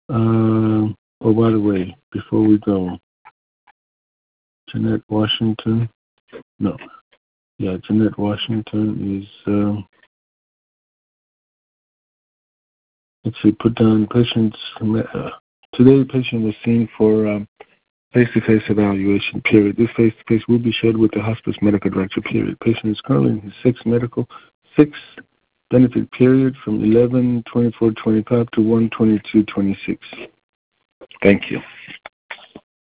Oh, by the way, before we go, Jeanette Washington. No. Yeah, Jeanette Washington is, let's see, put down patients. Today, the patient was seen for face-to-face evaluation, period. This face-to-face will be shared with the hospice medical director, period. Patient is currently in his sixth benefit period from 11/24/25 to 1/22/26. Thank you.